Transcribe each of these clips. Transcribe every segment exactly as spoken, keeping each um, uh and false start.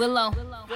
Willow.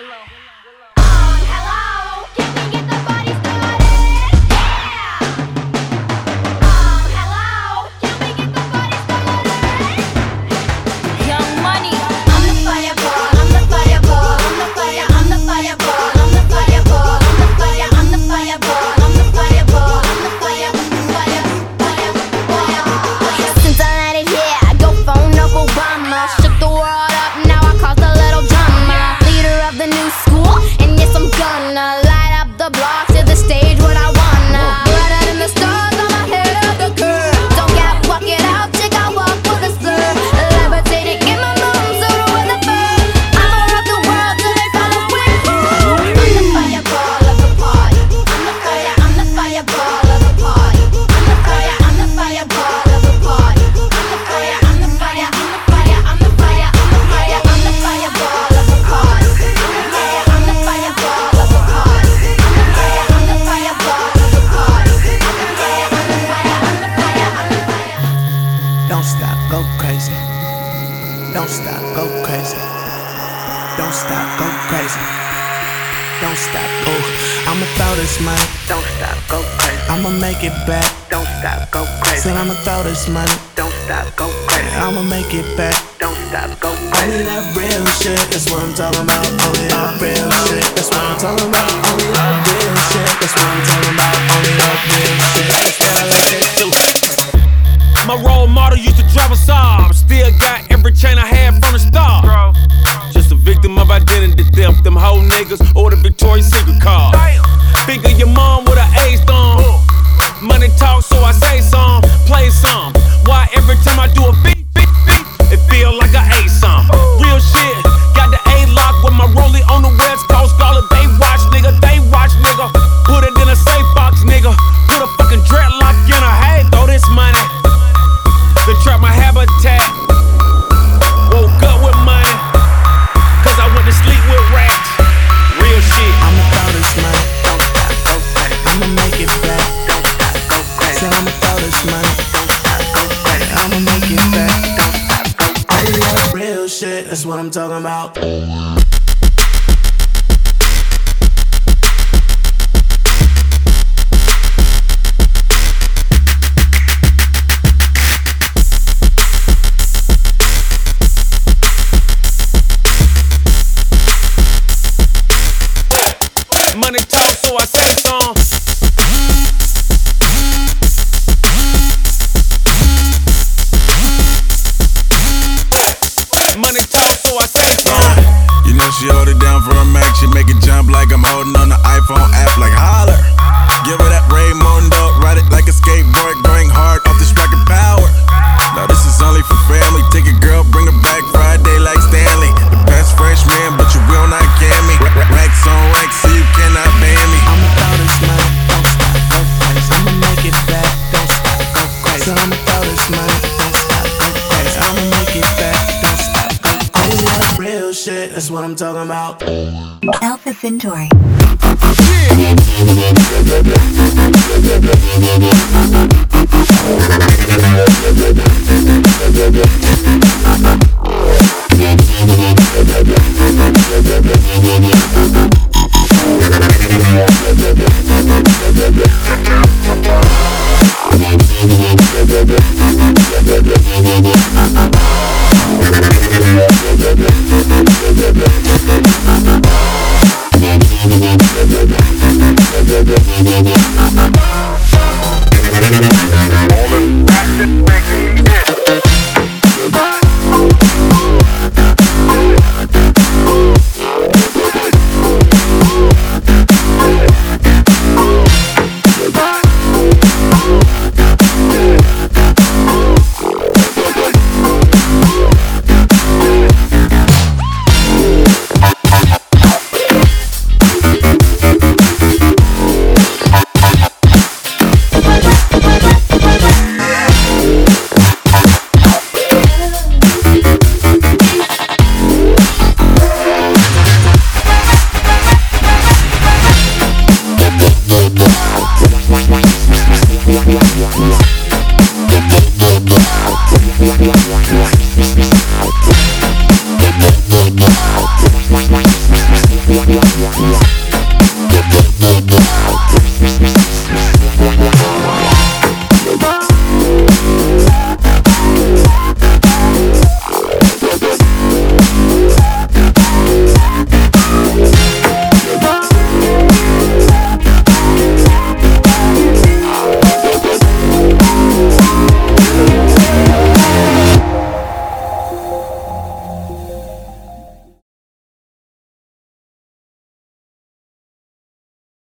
Don't stop, go crazy. Don't stop, go crazy. Don't stop, go crazy. Don't stop, go. I'ma throw this money. Don't stop, go crazy. I'ma make it back. Don't stop, go crazy. Said I'ma throw this money. Don't stop, go crazy. I'ma make it back. Don't stop, go Only crazy. that real shit, that's what I'm talking about. Only that real shit, that's what I'm talking about. Only that real shit, that's what I'm talking about. Only that real shit, that's what I like to do. My role model used to drive a Saab. Still got every chain I had from the start. Bro. Just a victim of identity theft. Them whole niggas or the Victoria's Secret card. Think of your mom with an A thumb. Money talk, so I say some, play some. Why every time I do a beat, beat, beat, it feel like I ate some. Real shit, got the A-lock with my rollie on the West Coast. Call it they watch, nigga, they watch, nigga. Put it in a safe box, nigga. Put a fucking dreadlock in a hay, throw this money. To trap my habitat. Woke up with money, cause I went to sleep with rats. Real shit. I'ma throw this money. Don't stop, go crazy. I'ma make it back. Don't stop, go crazy. Said I'ma throw this money. Don't stop, go crazy. I'ma make it back. Don't stop, go Only crazy. that real shit, that's what I'm talking about. Money talk, so I say some. Money talk, so I say some. You know she hold it down for a Mac. She make it jump like I'm holding on the iPhone app like holler. Give her that Raymundo, ride it like a skateboard, going hard off this rocket power. Now this is only for family. Take a girl, bring her back Friday like Stanley. The best freshman, but you will not get me. Racks on racks, so you cannot ban me. I'ma throw this money. Don't stop, go crazy. I'ma make it back. Don't stop, go crazy. Said I'ma throw this money. Don't stop, go crazy. I'ma make it back. Don't stop, go crazy. Only that real shit, that's what I'm talking about. Alpha Centauri. Yeah.